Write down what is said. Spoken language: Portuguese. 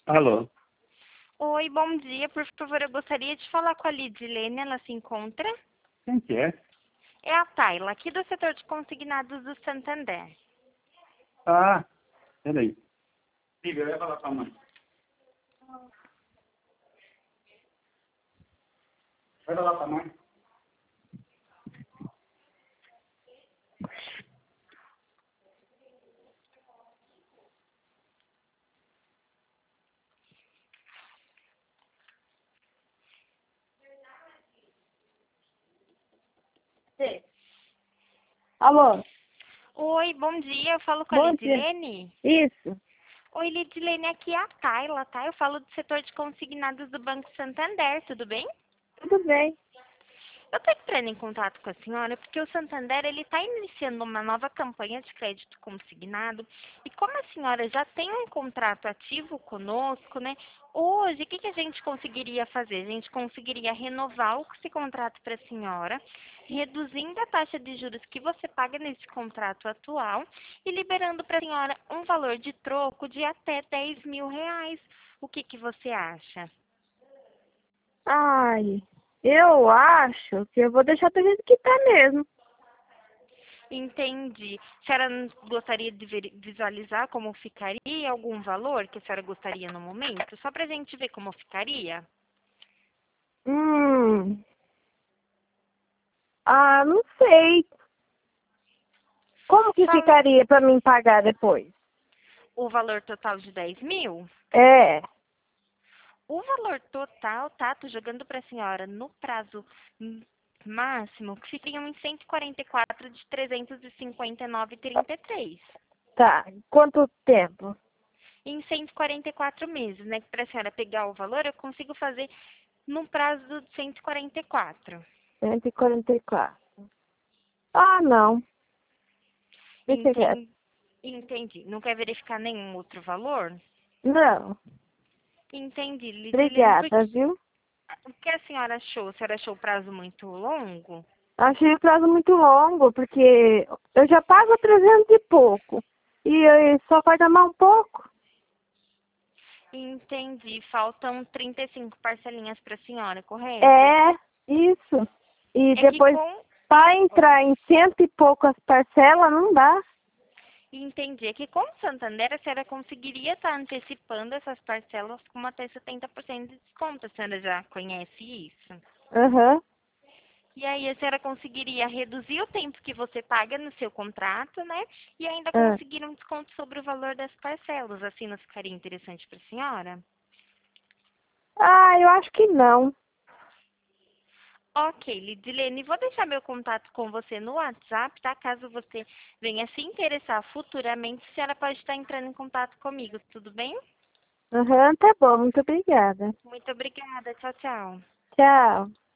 Alô? Oi, bom dia. Por favor, eu gostaria de falar com a Lidilene. Ela se encontra? Quem que é? É a Tayla, aqui do setor de consignados do Santander. Ah, peraí. Liga, eu ia falar com a mãe. Vai falar com a mãe. Sim. Alô, Oi, bom dia. Eu falo com a bom dia. Lidilene. Isso, Oi, Lidilene, aqui é a Tayla, tá? Eu falo do setor de consignados do Banco Santander, tudo bem? tudo bem. Eu estou entrando em contato com a senhora porque o Santander ele está iniciando uma nova campanha de crédito consignado e como a senhora já tem um contrato ativo conosco, né? Hoje, o que a gente conseguiria fazer? A gente conseguiria renovar esse contrato para a senhora, reduzindo a taxa de juros que você paga nesse contrato atual e liberando para a senhora um valor de troco de até R$ 10.000. O que você acha? Ai, eu acho que eu vou deixar do jeito que tá mesmo. Entendi. A senhora gostaria de visualizar como ficaria, algum valor que a senhora gostaria no momento? Só para a gente ver como ficaria? Hum, não sei. Como que Fala ficaria pra mim pagar depois? o valor total de 10.000? É, O valor total, tá? Tô jogando para a senhora no prazo máximo, que ficariam em 144 de 359,33. tá. Quanto tempo? Em 144 meses, né? Para a senhora pegar o valor, eu consigo fazer num prazo de 144. 144. Ah, não. Deixa quieto. Entendi. Não quer verificar nenhum outro valor? Não. Entendi, Lidilene. Obrigada, viu? O que a senhora achou? A senhora achou o prazo muito longo? Achei o prazo muito longo, porque eu já pago 300 e pouco. E só vai dar mais um pouco. Entendi. Faltam 35 parcelinhas para a senhora, correto? É, isso. E É que depois, com... para entrar em cento e poucas parcelas, não dá. Entendi. É que com o Santander, a senhora conseguiria estar antecipando essas parcelas com até 70% de desconto. A senhora já conhece isso? Aham. E aí a senhora conseguiria reduzir o tempo que você paga no seu contrato, né? E ainda Ah. conseguir um desconto sobre o valor das parcelas. Assim não ficaria interessante para a senhora? Eu acho que não. Ok, Lidilene, vou deixar meu contato com você no WhatsApp, tá? Caso você venha se interessar futuramente, a senhora pode estar entrando em contato comigo, tudo bem? Aham, tá bom. Muito obrigada. Muito obrigada. Tchau, tchau. Tchau.